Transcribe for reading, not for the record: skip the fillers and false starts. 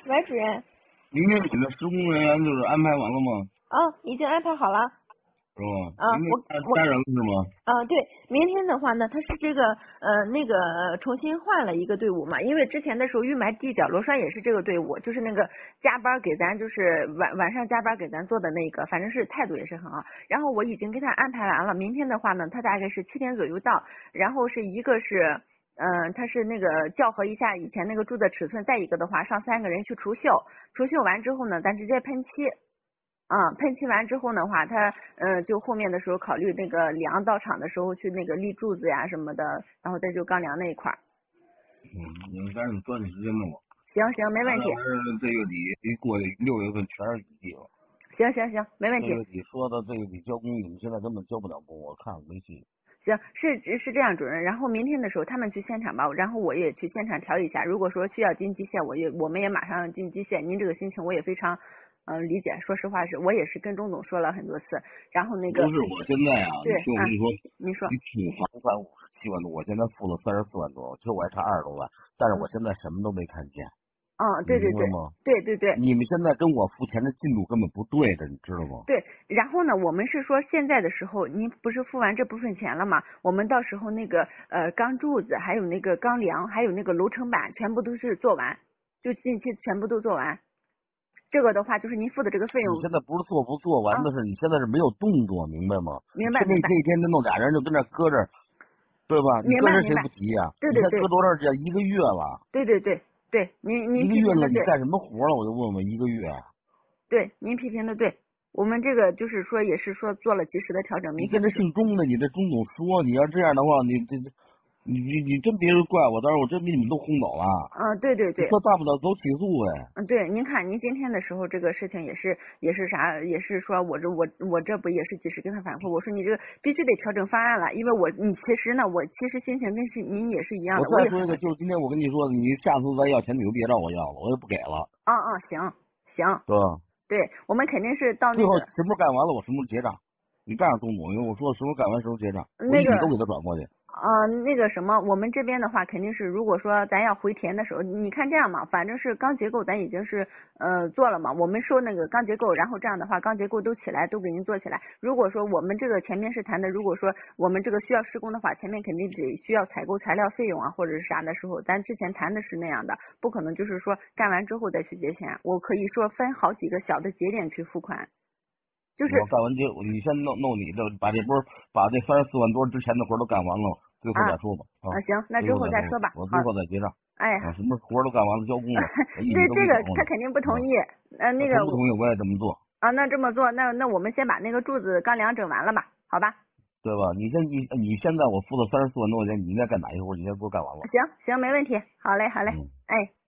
喂，主任。 明天你的施工人员就是安排完了吗？ 已经安排好了。 是吧？明天我加人了是吗？ 对，明天的话呢，他是这个重新换了一个队伍嘛，因为之前的时候预埋地脚螺栓也是这个队伍，就是那个加班给咱就是晚上加班给咱做的那个，反正是态度也是很好。然后我已经给他安排完了，明天的话呢，他大概是7点左右到，然后是一个是他是那个校核一下以前那个柱子尺寸，再一个的话上3个人去除锈，除锈完之后呢，咱直接喷漆。喷漆完之后的话，他就后面的时候考虑那个梁到场的时候去那个立柱子呀什么的，然后再就钢梁那一块儿。 你们赶紧抓紧时间弄吧。 行，没问题。 这个底一过去6月份全是雨季了。 行，没问题。 这个底说的这个底交工，你们现在根本交不了工，我看没戏。 行，是这样，主任。然后明天的时候他们去现场吧，然后我也去现场调一下。如果说需要进机械，我们也马上进机械。您这个心情我也非常理解。说实话我也是跟钟总说了很多次。然后那个不是我现在啊， 对， 你听我跟你说， 你说你土房57万多，我现在付了34万多，其实我还差20多万，但是我现在什么都没看见。 对， 你明白吗？ 对， 你们现在跟我付钱的进度根本不对的，你知道吗？ 对，然后呢，我们是说现在的时候，您不是付完这部分钱了吗？我们到时候那个钢柱子，还有那个钢梁，还有那个楼层板，全部都是做完，就近期全部都做完。这个的话就是您付的这个费用。 你现在不是做不做完的事，你现在是没有动作，明白吗？ 明白。 那天弄俩人就跟那搁着，对吧？你搁着谁不提呀？ 对， 你才搁多长时间？1个月了。 对，您 1个月了， 批评的对。 你干什么活了？我就问问，1个月。 对，您批评的对，我们这个就是说也是说做了及时的调整。 你跟这姓钟的，你这钟总说，你要这样的话，你真别人怪我，到时候我真比你们都轰走了。 对， 说大不了走起诉呗。 对，您看您今天的时候这个事情也是啥，也是说我这不也是及时跟他反馈，我说你这个必须得调整方案了，因为你其实呢，我其实心情跟您也是一样的。 我再说一个，就是今天我跟你说的，你下次再要钱你就别找我要了，我也不给了。 行， 对吧？ 对，我们肯定是到最后什么时候干完了，我什么时候结账。你这样钟总，因为我说什么时候干完什么时候结账，我一笔都给他转过去。 那个什么，我们这边的话肯定是，如果说咱要回填的时候，你看这样嘛，反正是钢结构咱已经是做了嘛，我们说那个钢结构，然后这样的话钢结构都起来，都给您做起来。如果说我们这个前面是谈的，如果说我们这个需要施工的话，前面肯定得需要采购材料费用啊，或者是啥的时候，咱之前谈的是那样的，不可能就是说干完之后再去结钱。我可以说分好几个小的节点去付款。就是我干完你先弄你的，把这34万多之前的活都干完了，最后再说吧。 行，那之后再说吧。 我最后再结账。什么活都干完了，交工了。 对，这个他肯定不同意。那个不同意我也这么做。 那这么做，那我们先把那个柱子钢梁整完了吧？好吧？ 对吧？你现在我付了34万多块钱，你应该干哪一活？你先给我干完了。 行，没问题。好嘞。